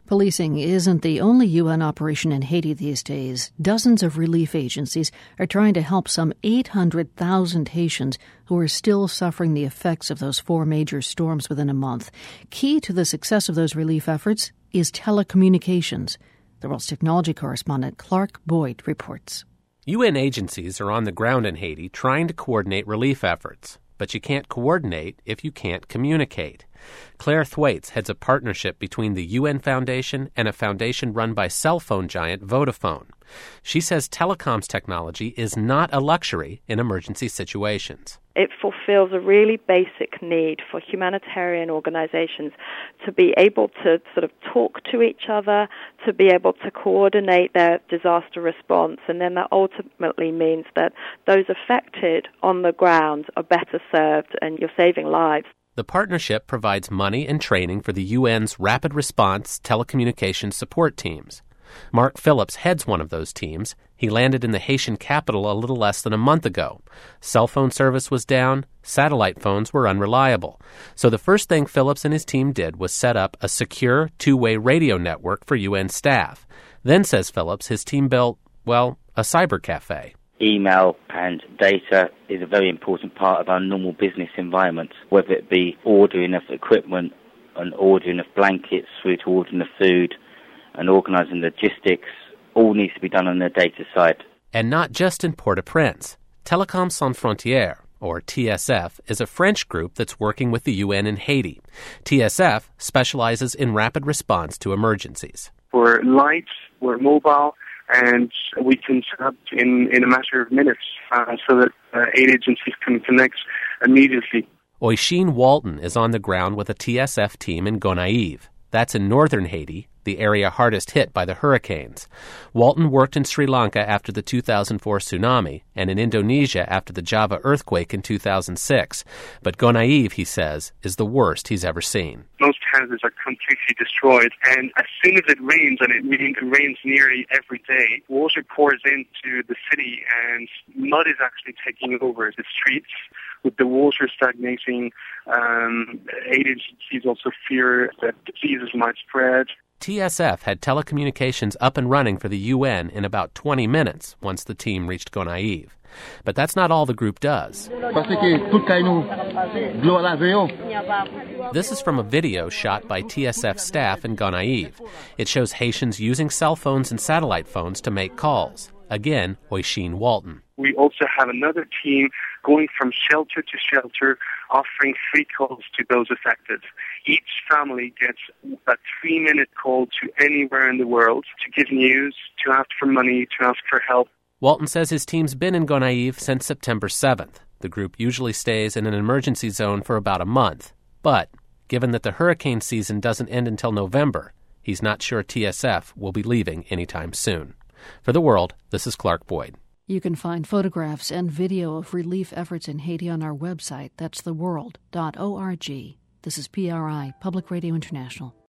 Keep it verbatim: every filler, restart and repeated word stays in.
Policing isn't the only U N operation in Haiti these days. Dozens of relief agencies are trying to help some eight hundred thousand Haitians who are still suffering the effects of those four major storms within a month. Key to the success of those relief efforts is telecommunications. The world's technology correspondent Clark Boyd reports. U N agencies are on the ground in Haiti trying to coordinate relief efforts. But you can't coordinate if you can't communicate. Claire Thwaites heads a partnership between the U N Foundation and a foundation run by cell phone giant Vodafone. She says telecoms technology is not a luxury in emergency situations. It fulfills a really basic need for humanitarian organizations to be able to sort of talk to each other, to be able to coordinate their disaster response, and then that ultimately means that those affected on the ground are better served and you're saving lives. The partnership provides money and training for the U N's Rapid Response Telecommunications Support Teams. Mark Phillips heads one of those teams. He landed in the Haitian capital a little less than a month ago. Cell phone service was down. Satellite phones were unreliable. So the first thing Phillips and his team did was set up a secure two-way radio network for U N staff. Then, says Phillips, his team built, well, a cyber cafe. Email and data is a very important part of our normal business environment, whether it be ordering of equipment and ordering of blankets through to ordering of food and organising logistics, all needs to be done on the data side. And not just in Port-au-Prince. Télécoms Sans Frontières, or T S F, is a French group that's working with the U N in Haiti. T S F specializes in rapid response to emergencies. We're light, we're mobile, and we can set up in, in a matter of minutes uh, so that uh, aid agencies can connect immediately. Oisin Walton is on the ground with a T S F team in Gonaïves. That's in northern Haiti, the area hardest hit by the hurricanes. Walton worked in Sri Lanka after the two thousand four tsunami and in Indonesia after the Java earthquake in two thousand six. But Gonaïves, he says, is the worst he's ever seen. Most houses are completely destroyed, and as soon as it rains, and it rains nearly every day, water pours into the city and mud is actually taking over the streets. With the water stagnating, um, aid agencies also fear that diseases might spread. T S F had telecommunications up and running for the U N in about twenty minutes once the team reached Gonaïves. But that's not all the group does. This is from a video shot by T S F staff in Gonaïves. It shows Haitians using cell phones and satellite phones to make calls. Again, Oisin Walton. We also have another team going from shelter to shelter, offering free calls to those affected. Each family gets a three-minute call to anywhere in the world to give news, to ask for money, to ask for help. Walton says his team's been in Gonaïves since September seventh. The group usually stays in an emergency zone for about a month. But given that the hurricane season doesn't end until November, he's not sure T S F will be leaving anytime soon. For The World, this is Clark Boyd. You can find photographs and video of relief efforts in Haiti on our website. That's the world dot org. This is P R I, Public Radio International.